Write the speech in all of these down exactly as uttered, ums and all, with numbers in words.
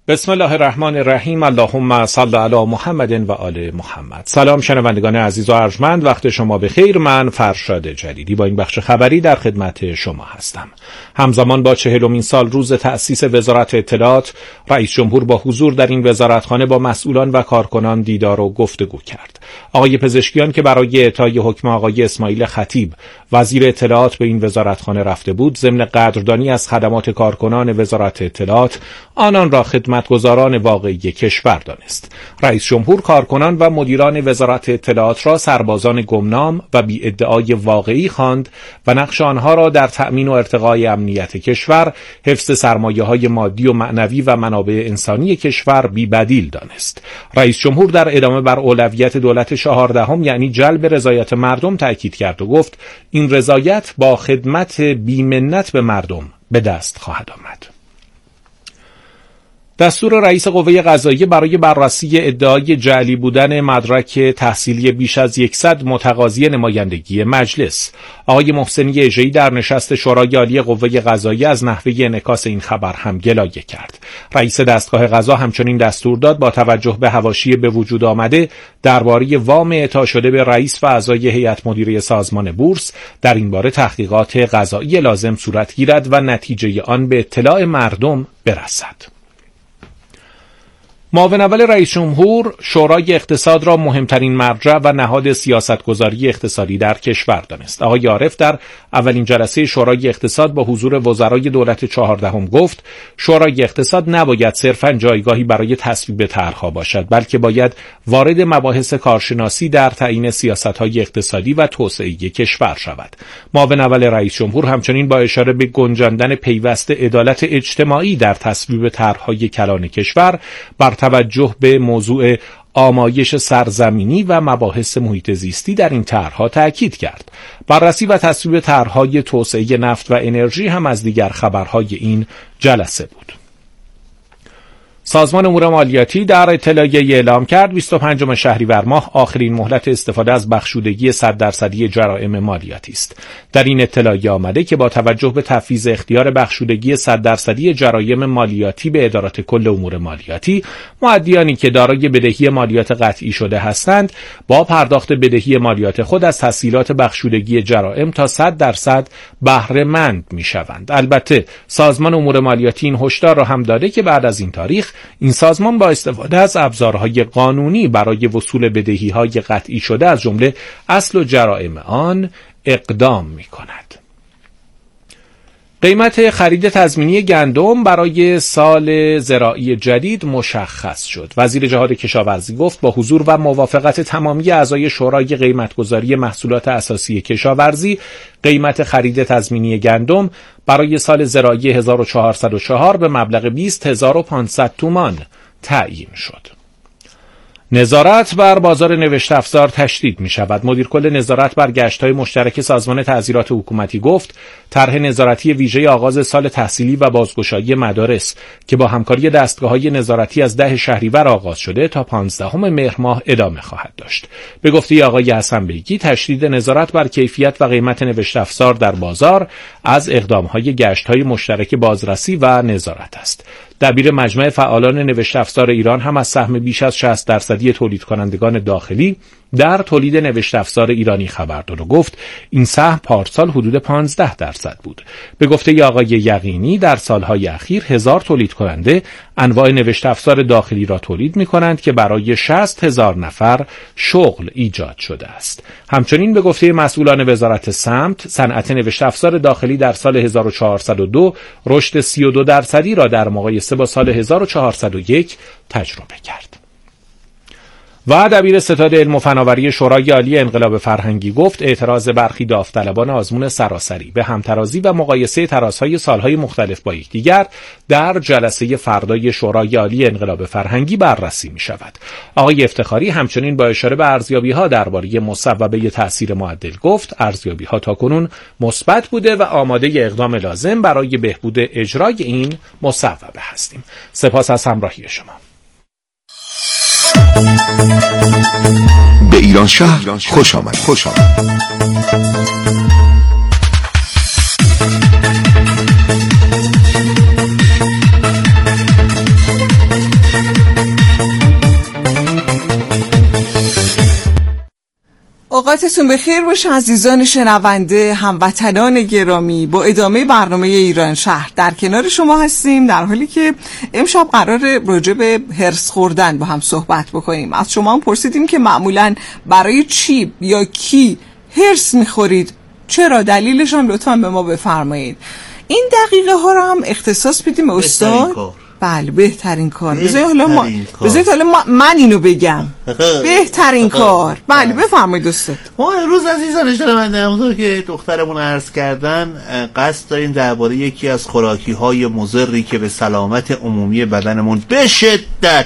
بسم الله الرحمن الرحیم. اللهم صل علی محمد و آل محمد. سلام شنوندگان عزیز و ارجمند، وقت شما بخیر. من فرشاد جلیلی با این بخش خبری در خدمت شما هستم. همزمان با چهلمین سال روز تأسیس وزارت اطلاعات، رئیس جمهور با حضور در این وزارتخانه با مسئولان و کارکنان دیدار و گفتگو کرد. آقای پزشکیان که برای اعطای حکم آقای اسماعیل خطیب وزیر اطلاعات به این وزارتخانه رفته بود، ضمن قدردانی از خدمات کارکنان وزارت اطلاعات آنان را خدمتگزاران واقعی کشور دانست. رئیس جمهور کارکنان و مدیران وزارت اطلاعات را سربازان گمنام و بی ادعای واقعی خواند و نقش آنها را در تأمین و ارتقای امنیت کشور، حفظ سرمایه‌های مادی و معنوی و منابع انسانی کشور بی بدیل دانست. رئیس جمهور در ادامه بر اولویت دولت چهاردهم یعنی جلب رضایت مردم تأکید کرد و گفت این رضایت با خدمت بی منت به مردم به دست خواهد آمد. دستور رئیس قوه قضاییه برای بررسی ادعای جعلی بودن مدرک تحصیلی بیش از صد متقاضی نمایندگی مجلس. آقای محسنی اژه‌ای در نشست شورای عالی قوه قضاییه از نحوه انعکاس این خبر هم گلایه کرد. رئیس دستگاه قضا همچنین دستور داد با توجه به حواشی به وجود آمده درباره وام اعطا شده به رئیس و اعضای هیئت مدیره سازمان بورس در این باره تحقیقات قضایی لازم صورت گیرد و نتیجه آن به اطلاع مردم برسد. معاون اول رئیس جمهور شورای اقتصاد را مهمترین مرجع و نهاد سیاستگذاری اقتصادی در کشور دانست. آقای عارف در اولین جلسه شورای اقتصاد با حضور وزرای دولت چهاردهم گفت شورای اقتصاد نباید صرفاً جایگاهی برای تصویب طرح‌ها باشد، بلکه باید وارد مباحث کارشناسی در تعیین سیاست‌های اقتصادی و توسعه کشور شود. معاون اول رئیس جمهور همچنین با اشاره به گنجاندن پیوست عدالت اجتماعی در تصویب طرح‌های کلان کشور بر توجه به موضوع آمایش سرزمینی و مباحث محیط زیستی در این طرح‌ها تأکید کرد. بررسی و تصویب طرح‌های توسعه نفت و انرژی هم از دیگر خبرهای این جلسه بود. سازمان امور مالیاتی در اطلاعیه‌ای اعلام کرد بیست و پنجم شهریور ماه آخرین مهلت استفاده از بخشودگی صد درصدی جرائم مالیاتی است. در این اطلاعیه آمده که با توجه به تفویض اختیار بخشودگی صد درصدی جرایم مالیاتی به ادارات کل امور مالیاتی، مؤدیانی که دارای بدهی مالیات قطعی شده هستند با پرداخت بدهی مالیات خود از تسهیلات بخشودگی جرائم تا صد درصد بهره مند می‌شوند. البته سازمان امور مالیاتی این هشدار را هم داده که بعد از این تاریخ این سازمان با استفاده از ابزارهای قانونی برای وصول بدهی‌های قطعی شده از جمله اصل و جرائم آن اقدام می‌کند. قیمت خرید تضمینی گندم برای سال زراعی جدید مشخص شد. وزیر جهاد کشاورزی گفت با حضور و موافقت تمامی اعضای شورای قیمتگذاری محصولات اساسی کشاورزی، قیمت خرید تضمینی گندم برای سال زراعی هزار و چهارصد و چهار به مبلغ بیست هزار و پانصد تومان تعیین شد. نظارت بر بازار نوشت افزار تشدید می شود. مدیر کل نظارت بر گشت‌های مشترک سازمان تعزیرات حکومتی گفت طرح نظارتی ویژه آغاز سال تحصیلی و بازگشایی مدارس که با همکاری دستگاه‌های نظارتی از ده شهریور آغاز شده تا پانزدهم مهر ماه ادامه خواهد داشت. به گفته آقای حسن بیگی، تشدید نظارت بر کیفیت و قیمت نوشت افزار در بازار از اقدام‌های گشت‌های مشترک بازرسی و نظارت است. دبیر مجمع فعالان نوشت افزار ایران هم از سهم بیش از شصت درصدی تولید کنندگان داخلی در تولید نوشت افزار ایرانی خبر داد و گفت این سهم پارسال حدود پانزده درصد بود. به گفته آقای یقینی در سالهای اخیر هزار تولید کننده انواع نوشت افزار داخلی را تولید می کنند که برای شصت هزار نفر شغل ایجاد شده است. همچنین به گفته مسئولان وزارت سمت، صنعت نوشت افزار داخلی در سال هزار و چهارصد و دو رشد سی و دو درصدی را در مقایسه با سال هزار و چهارصد و یک تجربه کرد. و دبیر ستاد علم و فناوری شورای عالی انقلاب فرهنگی گفت اعتراض برخی داوطلبان آزمون سراسری به همترازی و مقایسه ترازهای سالهای مختلف با یکدیگر در جلسه فردای شورای عالی انقلاب فرهنگی بررسی می شود. آقای افتخاری همچنین با اشاره به ارزیابی‌ها درباره مصوبه تأثیر معدل گفت ارزیابی‌ها تاکنون مثبت بوده و آماده اقدام لازم برای بهبود اجرای این مصوبه هستیم. سپاس از همراهی شما. به ایران شهر خوش آمد. خوش آمد. اوقاتتون بخیر باشه عزیزان شنونده، هموطنان گرامی. با ادامه برنامه ایران شهر در کنار شما هستیم، در حالی که امشب قرار راجع به هرس خوردن با هم صحبت بکنیم. از شما هم پرسیدیم که معمولاً برای چی یا کی هرس میخورید، چرا، دلیلش هم لطفاً به ما بفرمایید. این دقیقه ها رو هم اختصاص بدیم استاد. بله بهترین کار. بذارید حالا ما بذارید حالا ما... من اینو بگم بهترین کار. بله بفرمایید استاد. ما امروز عزیزان شنونده همونطور که دخترمون عرض کردن قصد داریم درباره یکی از خوراکی های مضری که به سلامت عمومی بدنمون به شدت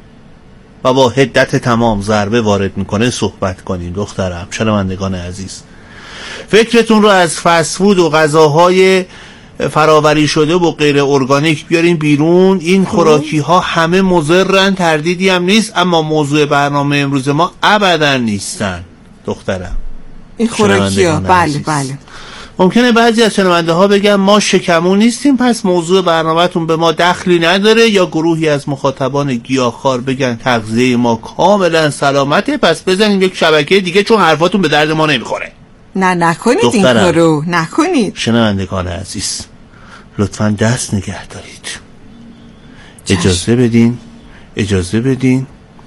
و با حدت تمام ضربه وارد میکنه صحبت کنیم. دخترم شنوندگان عزیز، فکرتون رو از فست فود و غذاهای فراوری شده و غیر ارگانیک بیارین بیرون. این خوراکی ها همه مضرن، تردیدی هم نیست، اما موضوع برنامه امروز ما ابدا نیستن دخترم. این خوراکی ها بله بله ممکنه بعضی از شنونده ها بگن ما شکمون نیستیم پس موضوع برنامه‌تون به ما دخلی نداره، یا گروهی از مخاطبان گیاهخوار بگن تغذیه ما کاملا سلامته پس بزنیم یک شبکه دیگه چون حرفاتون به درد ما نمیخوره. نه نکنید این کارو، نکنید. شنوندگان عزیز لطفاً دست نگه دارید. اجازه بدین اجازه بدین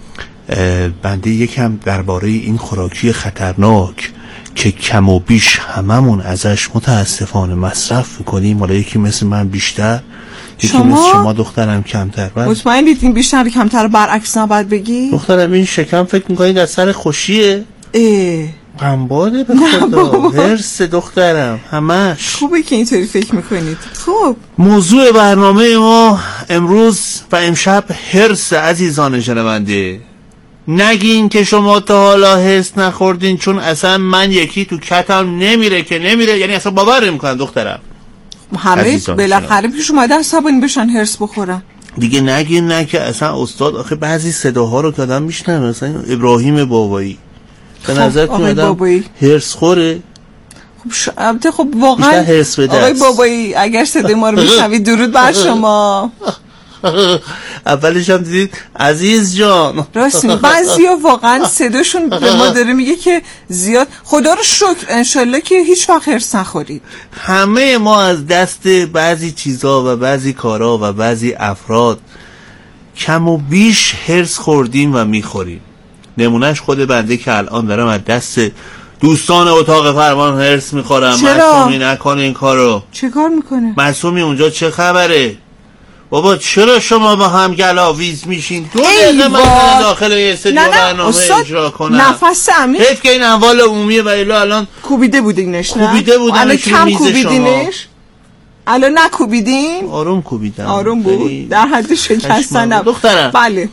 بنده یکم درباره این خوراکی خطرناک که کم و بیش هممون ازش متاسفانه مصرف میکنیم، حالا یکی مثل من بیشتر، یکی شما؟ مثل شما دخترم کمتر. مطمئنید این بیشتر کمتر برعکس نباید بگی؟ دخترم این شکم فکر میکنید از سر خوشیه؟ اه قنباده به خدا، هرس دخترم همش. خوبه که اینطوری فکر میکنید. خب موضوع برنامه ما امروز و امشب هرس عزیزان شنونده. نگین که شما تا حالا هرس نخوردین، چون اصلا من یکی تو کتم نمیره که نمیره، یعنی اصلا باور نمیکنم دخترم. همه بالاخره پیش اومدن سابونی بشن هرس بخورن دیگه. نگین نه که اصلا استاد آخه بعضی صداها رو که آدم میشنوه، مثلا ابراهیم بابایی به نظر که آدم هرس خوره. خب شبته خب واقعا آقای بابایی اگر صدای ما رو میشنوید درود بر شما. اولش هم دیدید عزیز جان راستین بعضیا واقعا صداشون به ما داره میگه که زیاد خدا رو شکر انشالله که هیچ وقت هرس نخورید. همه ما از دست بعضی چیزا و بعضی کارا و بعضی افراد کم و بیش هرس خوردیم و میخوریم. نمونهش خود بنده که الان دارم از دست دوستان اتاق فرمان هرس میخورم. معصومی نکنه این کارو. چه کار میکنه؟ معصومی اونجا چه خبره؟ بابا چرا شما با هم گلاویز میشین؟ دو دقیقه من داخل یه استودیو برنامه اجرا کنم. نفس عمیق. حیف که این اموال عمومیه و الا الان کوبیده بودینش نه؟ کوبیده بودن الان کم کوبیدینش؟ الان نکوبیدین؟ آروم کوبیدم. آروم بود؟ در حد شکستن نبود. دخترم بله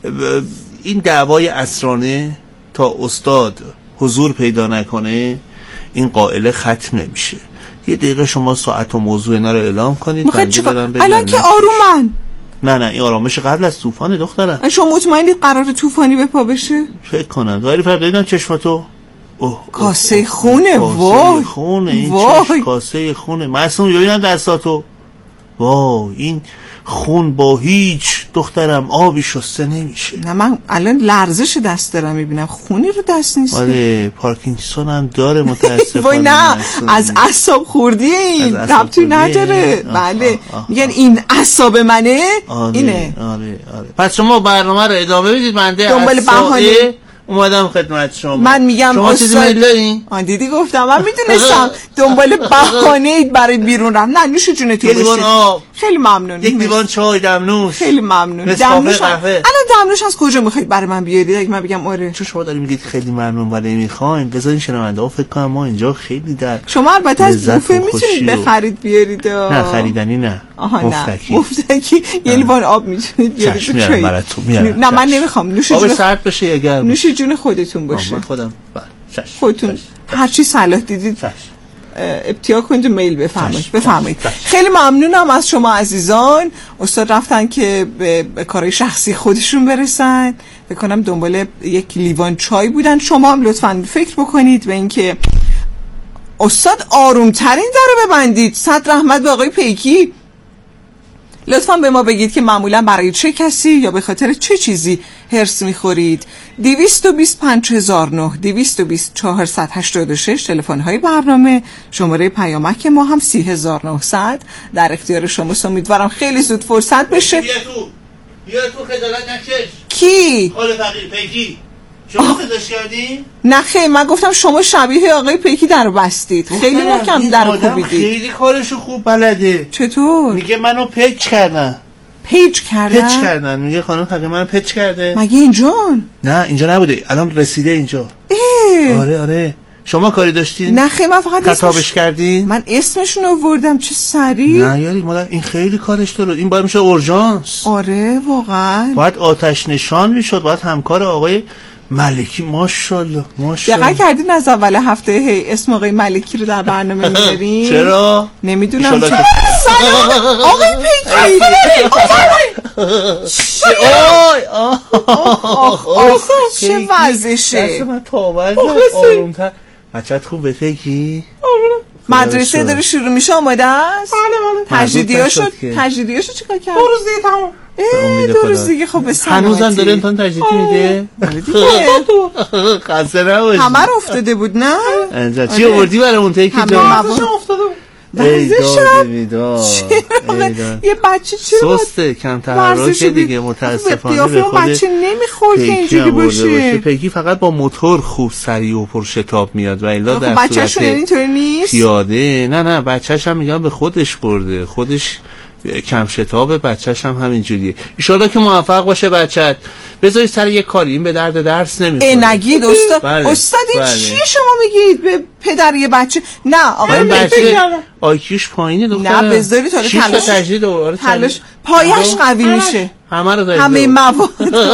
این دعوای اسرانه تا استاد حضور پیدا نکنه این قائله ختم نمیشه. یه دقیقه شما ساعت و موضوع اینا رو اعلام کنید. الان که آرومن. نه نه این آرامش قبل از طوفان دخترم. شما مطمئنید قرار طوفانی به پا بشه؟ فکر کنم. غیر فرق دیدن چشماتو کاسه خونه. وای خونه این چشم کاسه خونه. معصوم ببینم دستاتو. وای این خون با هیچ دخترم آبی شسته نمیشه. نه من الان لرزش دست دارم میبینم، خونی رو دست نیست. آره پارکینسون هم داره متاسفانه. وای نه از اعصاب خوردی این ربطی نداره. بله میگن این اعصاب منه. آره، اینه آره آره. پس شما برنامه رو ادامه بدید. بنده دنبال بهانه اومدم خدمت شما. من میگم شما چیزی میل دارین؟ آن دیدی گفتم من میدونستم دنبال بهانه اید برای بیرون رفتن. نه نوش جونتون باشید. خیلی ممنون. یک لیوان چای دمنوش. خیلی ممنون. دمنوش الان دمنوش از کجا میخواید برای من بیارید؟ اگه من بگم آره. چون شما دارید میگید خیلی ممنون ولی میخواین بذارین شنونده ها فکر کنم ما اینجا خیلی در شما البته از بوفه میتونید بخرید بیارید. نه خریدنی نه. مفتکی. مفتکی یه لیوان آب میتونید بیارید. نه من نمیخوام. نوش جون. آب سرد بشه اگر نوش جون خودتون باشه. خودم خودتون هر چی صلاح دیدید ابتیا کنید و میل بفرمایید. بفرمایید. خیلی ممنونم از شما عزیزان. استاد رفتن که به, به کارهای شخصی خودشون برسن. فکر کنم دنبال یک لیوان چای بودن. شما هم لطفاً فکر بکنید به اینکه استاد آرومترین در رو ببندید. صد رحمت به آقای پیکی. لطفاً به ما بگید که معمولاً برای چه کسی یا به خاطر چه چیزی هرس میخورید. دویست و بیست پنج هزار و نه، دویست و بیست چهارصد و هشتاد و شش تلفن های برنامه، شماره پیامک ما هم سی هزار و نهصد در اختیار شماست. امیدوارم خیلی زود فرصت بشه. بیا تو بیا تو خجالت نکش. کی؟ خاله فقیر پیکی. شما صداش کردی؟ نه خیلی، من گفتم شما شبیه آقای پیکی در بستید، خیلی محکم در کوبیدید. خیلی کارشو خوب بلده. چطور؟ میگه منو پیچ کردن. پیچ کردن؟ پیچ کردن. میگه خانم فقیر منو پیچ کرده. مگه اینجان؟ نه اینجا نبوده، الان رسیده اینجا. اه. آره آره. شما کاری داشتین؟ نه خیلی، من فقط خطابش اسمش... کردین؟ من اسمشون آوردم. چه سریع؟ نه یاری مادر، این خیلی کارش درست. این باید میشه اورژانس. آره واقعا. باید آتش نشان میشد، باید همکار آقای ملکی. ماشاءالله ماشاءالله. دقیق کردین از اول هفته هی اسم آقای ملکی رو در برنامه میارین؟ چرا؟ نمیدونم. چرا؟ سلام آقای پیکی. آی آه چه وضعشه؟ دست من تاول آرومتر. بچت خوبه پیکی؟ مدرسه داره شروع میشه، آماده است؟ بله بله. تجدیدیاشو تجدیدیاشو چیکار کرد؟ دو روز دیگه تمام. دو روز دیگه. خب به سلامتی. هنوزم داره امتحان تجدیدی میده؟ خسته نباشی. همه رو افتاده بود نه؟ انجا چی آوردی برامون پیکی جان؟ همه افتاده بود. ورزشم یه بچه چرا سسته، کم تحرک دیگه، متاسفانه به خود بچه نمیخور که اینجوری باشه. پیکی فقط با موتور خوب سریع و پر شتاب میاد و الا در بچه‌شون اینطوری نیست. پیاده نه نه بچه‌ش هم میگم به خودش برده، خودش کم شتابه، بچه‌ش هم همینجوریه. ان شاءالله که موفق باشه بچت. بذاری سر یه کاری، این به درد درس نمیخوره. نگید استاد. بله. استاد این بله. چیه شما میگید به پدر یه بچه؟ نه آقای بچه آیکیوش پایینه دختر. نه بذاری تا تلاش تجدید دوباره تلاش پایش قوی میشه. همه رو دارید همه مواد.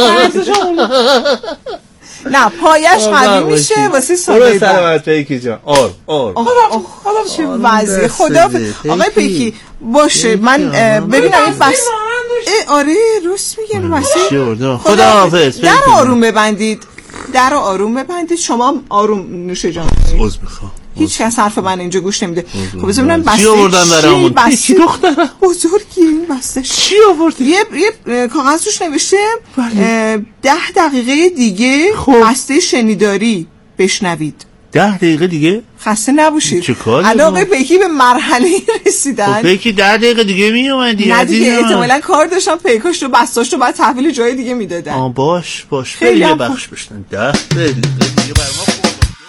نه پایش قوی میشه واسه ساده سلامت پیکی جان. آر آر خدا چه وضعی. خدا آقای پیکی باشه. من ببینم این بس آره راست میگن واسه خدا حافظ. در آروم ببندید، در آروم ببندید. شما آروم نوشه جان. عذر میخوام. هیچ کس حرف من اینجا گوش نمیده. خب بذار ببینم بسته چی آوردن برامون؟ بسته دخترم بزرگی این بسته چی آوردی؟ یه یه کاغذ روش نوشته ده دقیقه دیگه بسته شنیداری بشنوید. ده دقیقه دیگه؟ خسته نباشید. چه کاری؟ علاقه پیکی به مرحله رسیدن. خب پیکی ده دقیقه دیگه می اومدی. نه دیگه احتمالاً کار داشتم، پیکاش رو بستاش رو بعد تحویل جای دیگه میدادن. آه باش باش خیلی بخش بشتن. ده دقیقه دیگه بر ما خوب.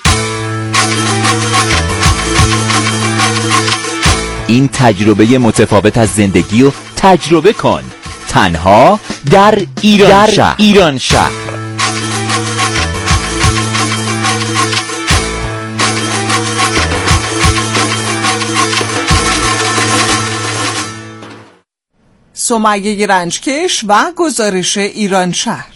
این تجربه متفاوت از زندگی رو تجربه کن، تنها در ایران در شهر. ایران شهر. سمیه رنجکش و گزارش ایران شهر.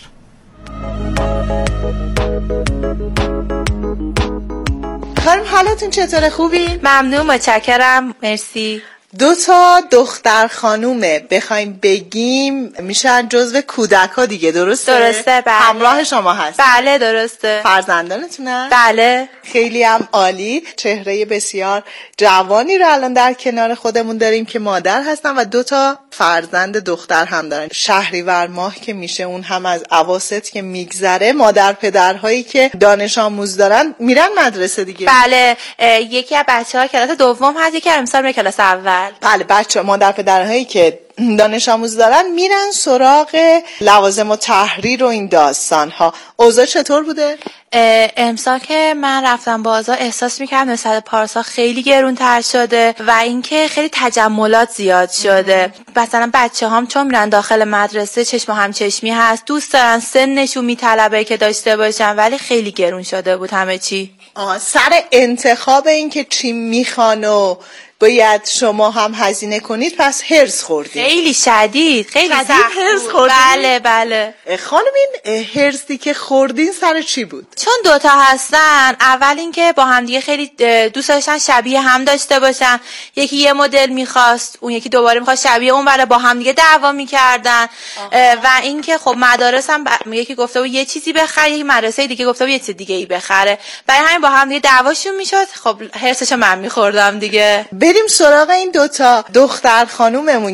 خانم حالتون چطوره؟ خوبی؟ ممنون، متشکرم، مرسی. دو تا دختر خانومه بخوایم بگیم میشن جزو کودک ها دیگه، درسته؟ درسته بله. همراه شما هست؟ بله درسته. فرزندانتونن؟ بله. خیلی هم عالی. چهره بسیار جوانی رو الان در کنار خودمون داریم که مادر هستن و دو تا فرزند دختر هم دارن. شهریور ماه که میشه، اون هم از اواسط که میگذره، مادر پدرهایی که دانش آموز دارن میرن مدرسه دیگه. بله یکی از بچه‌ها کلاس دوم هست، یکی امسال میره کلاس اول. بله بچه مادر پدرهایی که دانش آموز دارن میرن سراغ لوازم و تحریر و این داستان ها. اوضاع چطور بوده؟ امسال که من رفتم بازار احساس میکردم نسبت پارسال خیلی گرون تر شده و اینکه خیلی تجملات زیاد شده. مثلا بچه هم چون میرن داخل مدرسه چشم و همچشمی هست، دوست دارن سنشون میطلبه که داشته باشن، ولی خیلی گرون شده بود همه چی. آه سر انتخاب این که چی میخوان و باید شما هم هزینه کنید، پس هرس خوردید. خیلی شدید، خیلی شدید هرس خوردید. بله بله. خانم این هرسی که خوردین سر چی بود؟ چون دوتا هستن، اول اینکه با هم دیگه خیلی دوست داشتن شبیه هم داشته باشن، یکی یه مدل میخواست، اون یکی دوباره میخواست شبیه اون، ولی با هم دیگه دعوا میکردن. و اینکه خب مدارس هم ب... یکی گفته بود یه چیزی بخره، یکی مدرسه دیگه گفته بود یه چیز دیگه ای بخره، برای همین با هم دیگه دعواشون میشد. خب هرسشو من میخوردم دیگه. بریم سراغ این دوتا دختر خانوممون که یکی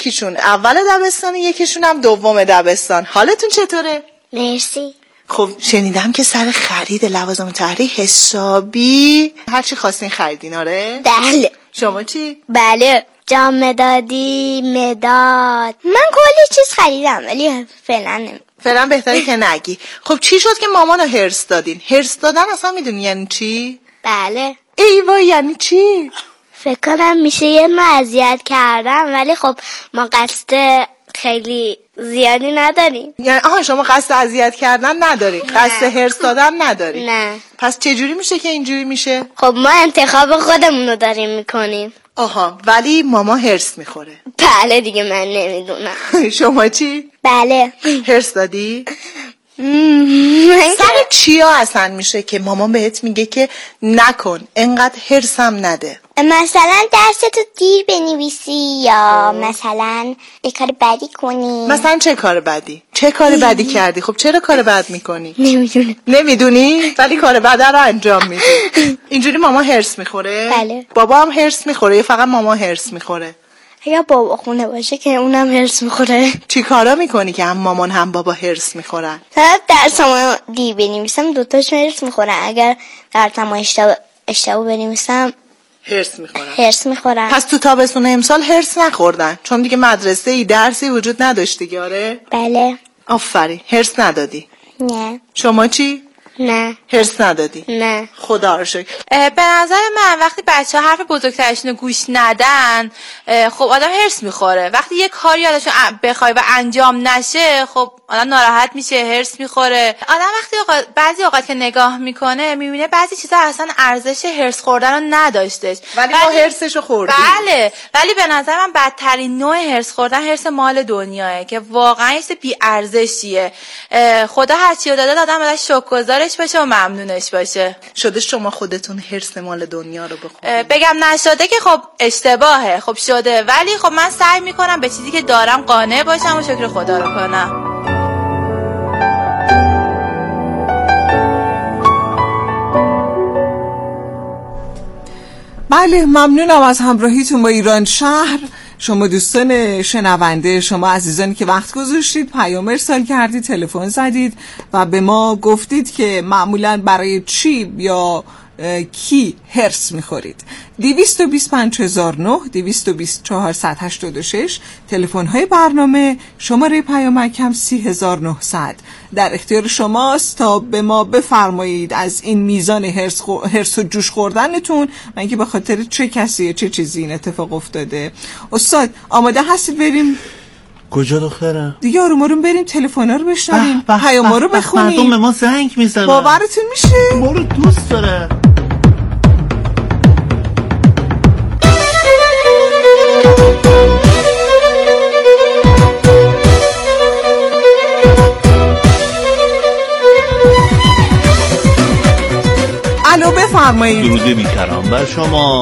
یکیشون اول دبستان یکیشون هم دوم دبستان. حالتون چطوره؟ مرسی. خب شنیدم که سر خرید لوازم طهری حسابی هر چی خواستین خریدین. آره؟ بله. شما چی؟ بله، جام مدادی، مداد، من کلی چیز خریدم ولی فعلا نمی فعلا بهتره که نگی. خب چی شد که مامانو هرس دادین؟ هرس دادن اصلا میدونی یعنی چی؟ بله. ای وای یعنی چی؟ فکر کنم میشه یه معذیت کردم ولی خب ما قصد خیلی زیادی نداریم. یعنی آها شما قصد اذیت کردن نداری؟ قصد هرس دادن نداری؟ نه. پس چجوری میشه که اینجوری میشه؟ خب ما انتخاب خودمون رو داریم میکنیم. آها ولی ماما هرس میخوره. بله دیگه من نمیدونم. شما چی؟ بله. هرس دادی؟ سر چیا اصلا میشه که مامان بهت میگه که نکن انقدر هرسم نده؟ مثلا درستو دیر بنویسی یا مثلا یه کار بدی کنی. مثلا چه کار بدی؟ چه کار بدی کردی؟ خب چرا کار بد میکنی؟ نمیدونم. نمیدونی؟ ولی کار بد رو انجام میدی. اینجوری ماما هرس میخوره؟ بله. بابا هم هرس میخوره یا فقط ماما هرس میخوره؟ یا بابا خونه باشه که اونم هرس میخوره. چی کارا میکنی که هم مامان هم بابا هرس میخورن؟ طرف درسامو دیر بنویسم دوتاش هرس میخورن. اگر درسامو اشتباه اشتباه بنویسم هرس میخورن. هرس میخورن. پس تو تابستون امسال هرس نخوردن چون دیگه مدرسه ای درسی وجود نداشت دیگه. آره؟ بله. آفرین. هرس ندادی؟ نه. شما چی؟ نه. هرس ندادی؟ نه. خدا رو شکر. به نظر من وقتی بچه ها حرف بزرگترشون رو گوش ندن خب آدم هرس میخوره. وقتی یه کاری ازشون بخوای و انجام نشه خب آدم ناراحت میشه، هرس میخوره. آدم وقتی اوقات بعضی اوقات که نگاه میکنه میبینه بعضی چیزا اصلا ارزش هرس خوردن رو نداشتش ولی ما هرسشو خوردیم. بله. ولی به نظر من بدترین نوع هرس خوردن هرس مال دنیاه که واقعا یه چیز بی ارزشیه. خدا هر چی رو داده آدم ازش شکرگزارش باشه و ممنونش باشه. شده شما خودتون هرس مال دنیا رو بخورید؟ بگم نشده که خب اشتباهه. خب شده ولی خب من سعی میکنم به چیزی که دارم قانع باشم و شکر خدا رو کنم. بله ممنونم از همراهیتون با ایران شهر. شما دوستان شنونده، شما عزیزانی که وقت گذاشتید، پیام ارسال کردید، تلفن زدید و به ما گفتید که معمولاً برای چی یا کی هرس میخورید. دویست و بیست پنج هزار و نه، دویست و بیست چهارصد و هشتاد و شش تلفن های برنامه، شماره پیامک هم سی هزار و نهصد در اختیار شماست تا به ما بفرمایید از این میزان هرس, خو... هرس و جوش خوردنتون من که به خاطر چه کسی چه چیزی این اتفاق افتاده. استاد آماده هستید بریم؟ کجا دخترم؟ دیگه آروم آروم بریم تلفن‌ها رو بشنویم، پیاما رو بخونیم. مردم به ما زنگ میزنن. باورتون میشه؟ ما رو دوست داره. الو بفرمایید. درود بی‌کران بر شما.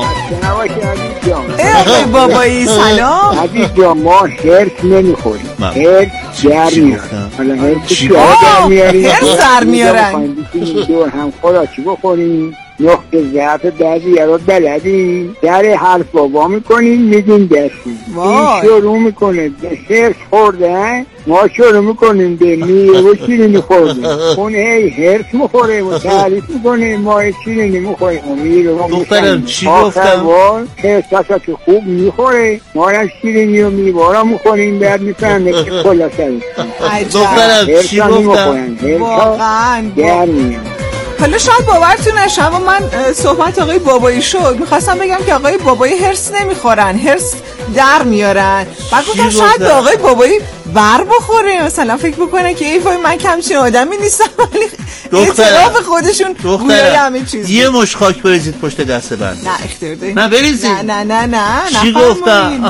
ای بابایی سلام. عزیز جان ما هرس نمیخوریم، هرس در میارن. حالا هرس چی در میارن؟ هرس در میارن. دور هم خوراکی بخوریم، نقطه ضعف درزی رو بلدیم، در حرف بابا میکنیم میدیم دستیم. این شروع میکنه به هرس خورده، ما شروع میکنیم به میوه و شیرینی خورده. اون هی هرس میخوره و تعریف میکنه ما شیرینی میخوریم و میوه. دخترم چی گفتم؟ هرس که خوب میخوره، ما را شیرینی و میوه را میخوریم بعد میفهمه که کلا سریم. دخترم چی گفتم؟ واقعا حالا شاید باورتون نشه اما من صحبت آقای بابایی شد میخواستم بگم که آقای بابایی هرس نمیخورن، هرس در میارن. بعد گفتم شاید به آقای بابایی بر بخوره، مثلا فکر بکنه که ای وای من کمچین آدمی نیستم، ولی اعتراف خودشون گویای همه چیز. یه مش خاک بریزید پشت دست بند. نه اختیار دارید. نه بریزید. نه نه نه نه چی گفتم؟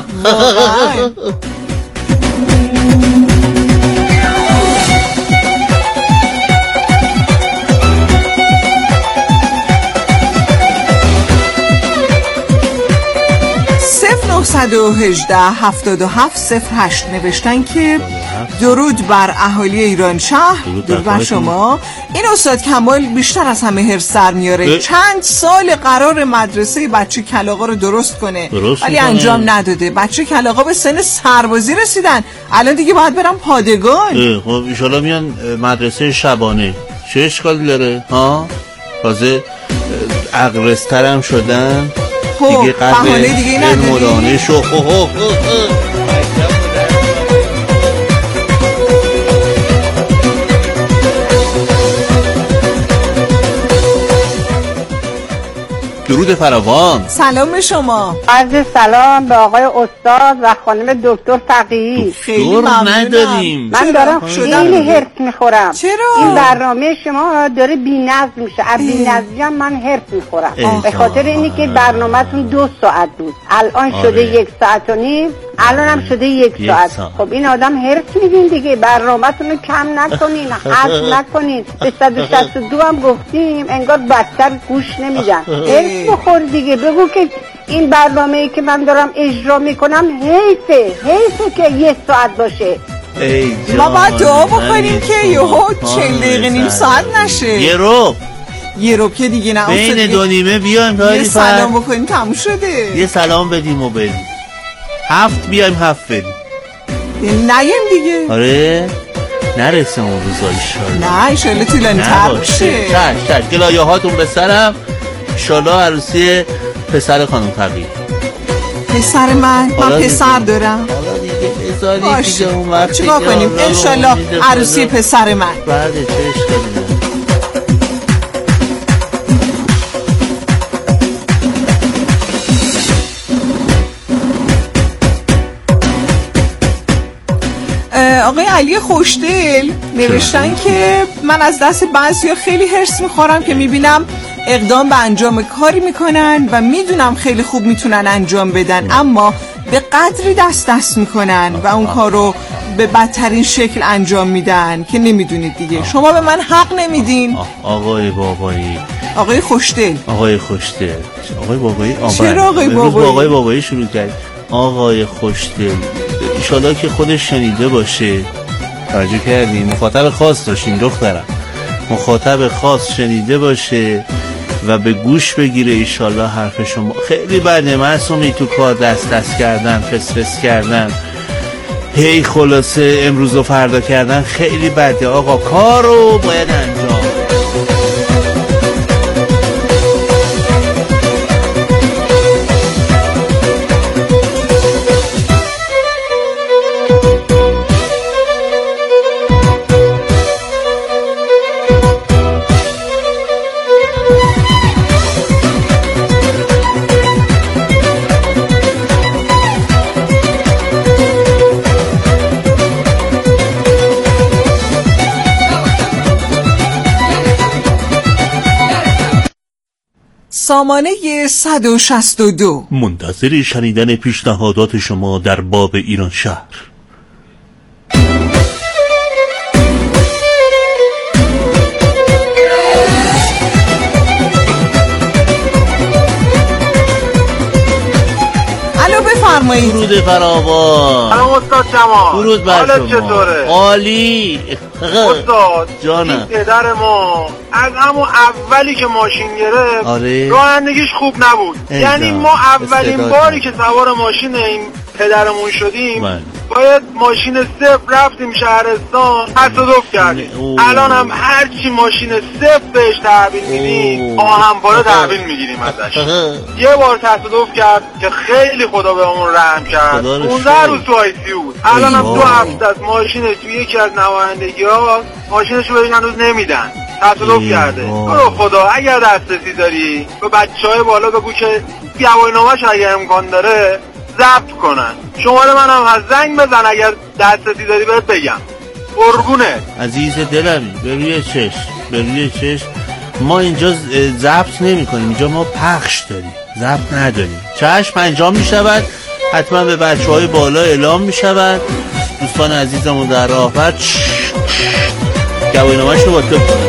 صفر نه یک هشت هفتاد و هفت صفر هشت نوشتن که درود بر اهالی ایران شهر. درود بر شما. این استاد کمال بیشتر از همه حرص در میاره. چند سال قرار مدرسه بچه کلاغا رو درست کنه ولی انجام نداده. بچه کلاغا به سن سربازی رسیدن، الان دیگه باید برن پادگان. خب ان شاءالله میان مدرسه شبانه، چه اشکالی داره ها؟ تازه اقرسترم شدن دیگه، قدر علم و دانش و درود فراوان. سلام به شما. عرض سلام به آقای استاد و خانم دکتر فقیهی. خیلی نداریم. من دارم خیلی هرس میخورم. چرا؟ این برنامه شما داره بی‌نظم میشه. از بی‌نظمی هم من هرس میخورم. به خاطر اینی که برنامه‌تون دو ساعت بود، الان آره. شده یک ساعت و نیم، الان هم شده یک, یک ساعت. ساعت خب این آدم هرس میدین دیگه، برنامه‌تون رو کم نکنین، حذف نکنین. به صد و شصت و دو هم گفتیم، انگار بدتر گوش نمیدن. هرس بخور دیگه، بگو که این برنامه‌ای که من دارم اجرا میکنم حیفه حیفه که یک ساعت باشه. ما باید دعا بکنیم که یهو چند دقیقه نیم ساعت نشه. یه رو یه رو که دیگه نه بین دو نیمه بیایم، یه سلام بکنیم تموم شده. یه سلام بدیم و بریم، هفت بیایم هفت بریم، نیم دیگه. آره نرسیم اون روزا ایشالله. نه ایشالله طولانی تر بشه. چش چش گلایه هاتون به سرم. ایشالله عروسی پسر خانم فقیه. پسر من من پسر دارم. حالا دیگه پسری دیگه اون وقت چیکار کنیم؟ انشالله عروسی پسر من. بعد چه اشکالی؟ آقای علی خوشدل نوشتن که من از دست بعضیا خیلی هرس میخورم که میبینم اقدام به انجام کاری میکنن و میدونم خیلی خوب میتونن انجام بدن، اما به قدری دست دست میکنن و اون کارو به بدترین شکل انجام میدن که نمیدونید دیگه. شما به من حق نمیدین. آقای بابایی، آقای خوشدل، آقای خوشدل، آقای بابایی. چرا آقای بابایی؟ آقای بابایی شروع کرد. آقای خوشدل ایشالا که خودش شنیده باشه. توجه کردیم؟ مخاطب خاص داشتیم دخترم، مخاطب خاص شنیده باشه و به گوش بگیره ایشالله حرف شما. خیلی بده معصومی تو کار دست دست کردن، فس فس کردن، هی خلاصه امروز و فردا کردن خیلی بده. آقا کارو باید انجام. سامانه صد و شصت و دو منتظر شنیدن پیشنهادات شما در باب ایران شهر. الو بفرمایید. درود فراوان. سلام استاد جمال. درود بر شما. چطوره؟ عالی. استاد جانم. این پدر ما از همون اولی که ماشین گرفت آره. رانندگیش خوب نبود. یعنی ما اولین باری که سوار ماشین این پدرمون شدیم من. باید ماشین صفر رفتیم شهرستان تصادف کردیم. الان هم هرچی ماشین صفر بهش تحویل میدیم آهنباره تحویل میگیریم ازش. یه بار تصادف کرد که خیلی خدا به همون رحم کرد، پونزده روز تو آی سی بود. الان هم دو هفته از ماشینش توی یکی از نمایندگی ها ماشینش رو هنوز نمیدن، تصادف کرده. برو خدا اگر دسترسی داری به بچه های بالا بگو که گواهینامه‌اش اگر امکان داره ضبط کنن. شماره منم از زنگ بزن اگر دسترسی داری بهت بگم. قربونه عزیز دلمی. به روی چشم، به روی چشم. ما اینجا ضبط نمی کنیم، اینجا ما پخش داریم، ضبط نداریم. چشم انجام می شود، حتما به بچه های بالا اعلام می شود. دوستان عزیزمون در راه بر گواهینامه‌اش رو باید کنن.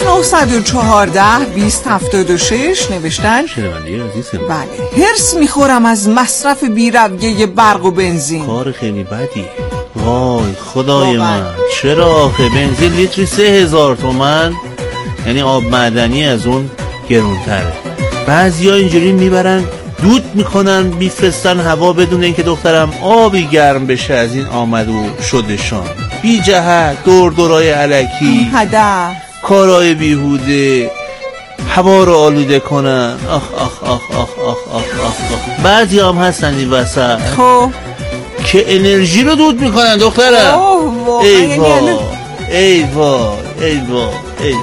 صفر نه چهار بیست هفتاد و شش نوشتن بله هرس میخورم از مصرف بی‌رویه برق و بنزین. کار خیلی بدی. وای خدای من، چرا آخه بنزین لیتری سه هزار تومن، یعنی آب معدنی از اون گرونتره. بعضیا اینجوری میبرن دود میکنن میفرستن هوا بدون اینکه دخترم آبی گرم بشه از این آمد و شدشان، بی جهت دور دورای علکی، هدف کارهای بیهوده، هوا رو آلوده کنن. آخ آخ آخ آخ آخ آخ آخ. بعضی هم هستن این وسط خب که انرژی رو دود میکنن دخترم. ای وای ای وای ای وای ای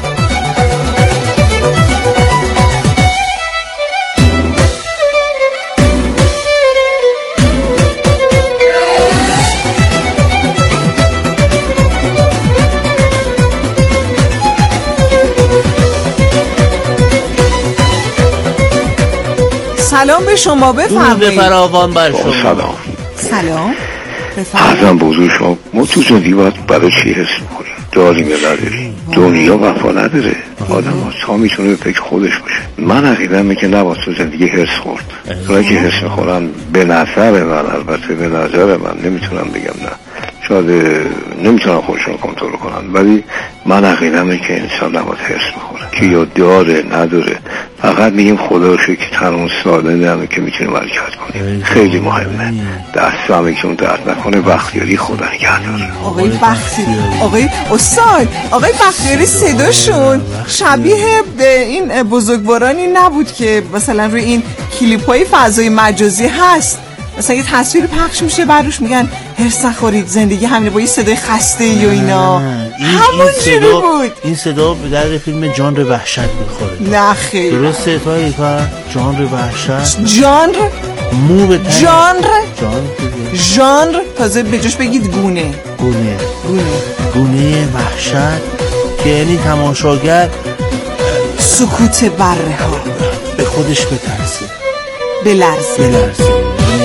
سلام به شما، بفرمایید. به فراوان بر شما. سلام. سلام. بفرمایید. ازم بزرگ شما، ما تو زندگی باید برای چی حس میکنیم؟ داریم یا نداریم؟ دنیا وفا نداره. آدم ها تا میتونه به فکر خودش باشه. من عقیدمه که نباید تو زندگی حس خورد. اونایی که حس میخورن به نظر من، البته به نظر من، نمیتونم بگم نه، شاید نمیتونم خودشون کنترل کنن، ولی من عقیدمه که انسان نباید حس بخوره که یا داره نداره. فقط میگیم خدا رو شکر که تنها ساده نمه که میتونیم حرکت کنیم. خیلی مهمه. دست همه درد نکنه. بختیاری خدا نگهدار. آقای بختیاری، آقای استاد آقای بختیاری صداشون شبیه به این بزرگوارانی نبود که مثلا روی این کلیپ‌های فضای مجازی هست، مثلا یه تصویر پخش میشه بعدش میگن هرس نخورید زندگی همینه با یه صدای خسته ای و اینا. همون جوری بود. این صدا به درد فیلم جانر وحشت میخوره. نه خیلی درسته تا یکا جانر وحشت، جانر مو به تن جانر جانر جانر تازه به جاش بگید گونه گونه گونه گونه وحشت که یعنی تماشاگر سکوت بره ها به خودش بترسه، بلرزه بلرزه.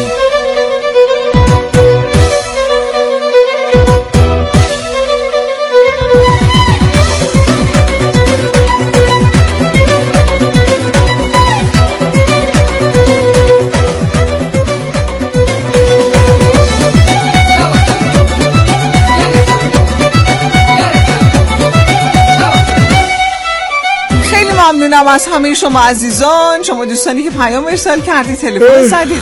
ممنونم از همه شما عزیزان، شما دوستانی که پیام ارسال کردید، تلفن زدید.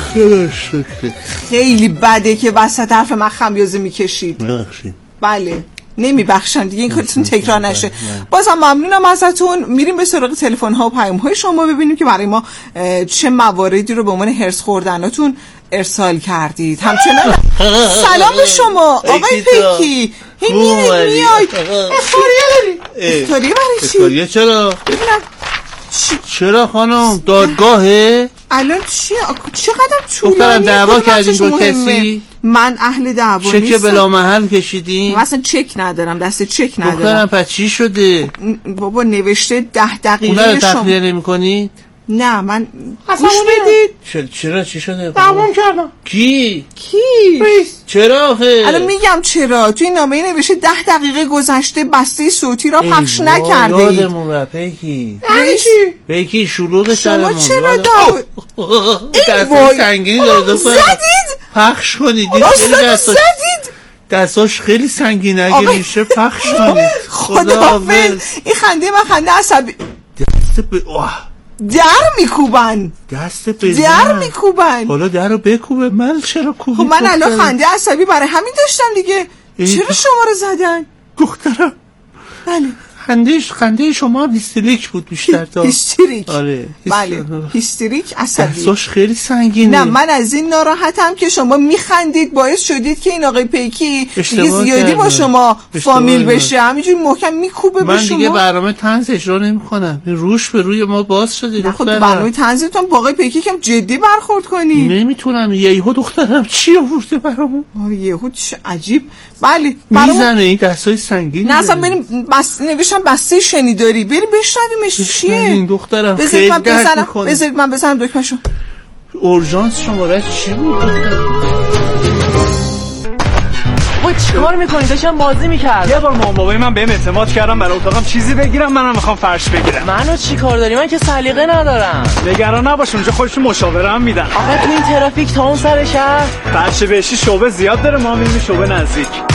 خیلی بده که وسط حرف من خمیازه میکشید. بله نمیبخشن دیگه، این کارتون تکرار نشه. بازم ممنونم ازتون. میریم به سراغ تلفن ها و پیام های شما ببینیم که برای ما چه مواردی رو به عنوان هرس خوردناتون ارسال کردید. همچنان سلام به شما آقای پیکی. هی میرید میاید اختاریه داری. اختاریه برای چی؟ اختاریه چرا؟ چرا خانم؟ دادگاهه؟ الان چیه؟ چقدر طولانی؟ دخترم دعوا کردین با کسی؟ من اهل دعوا نیستم. چک بلا محل کشیدین؟ من اصلا چک ندارم، دست چک ندارم. دخترم پس چی شده؟ بابا نوشته ده دقیقه شما. اونه رو تخلیه نمی کنی؟ نه من گوش بدید. چرا چی شده؟ دعوام کردم. کی؟ کی؟ ریس. چرا آخه؟ الان میگم چرا. توی نامه نوشته ده دقیقه گذشته بسته صوتی را پخش نکرده اید. یادمون را پیکی. ریس. پیکی شلوغ سرمون. شما چرا دعوا؟ دست سنگینی داره. زدید؟ پخش کنید. زدید؟ دستاش خیلی سنگینه، اگه میشه پخش کنید. خداحافظ. این خنده من خنده عصبی. دست به در میکوبن دست بزن در میکوبن. حالا در رو بکوبه. من چرا کوبی؟ خب من الان خنده عصبی برای همین داشتم دیگه. چرا شما رو زدن؟ دخترم بله خندهش خنده شما هیستریک بود بیشتر تا هیستریک. آره بله هیستریک عصبی. دستاش خیلی سنگینه. نه من از این ناراحتم که شما میخندید باعث شدید که این آقای پیکی دیگه زیادی با شما فامیل بشه، همینجوری محکم میکوبه به شما. من دیگه برنامه طنز اجرا نمیکنم، روش به روی ما باز شده. نه خب برنامه طنزتون با آقای پیکی کم جدی برخورد کنید. نمیتونم. یهو دخترم چی آورده برامون؟ یهو چه عجیب. بله میزنه این دستای سنگین. نه اصلا بریم بس نوشتم بسته شنیداری، بریم بشنویمش چیه. این دخترم خیلی درد میکنه. بذارید من بزنم دکمه‌شو. اورژانس شماره چی بود؟ وای چیکار میکنی؟ داشتم بازی میکردم. یه بار مامان بابای من بهم اعتماد کردم برای اتاقم چیزی بگیرم، منم میخوام فرش بگیرم. منو چیکار داری؟ من که سلیقه ندارم. نگران نباش، اونجا خودشون مشاوره هم میدن. آخه تو این ترافیک تا اون سر شهر فرش بهشی شعبه زیاد داره، ما میریم شعبه نزدیک.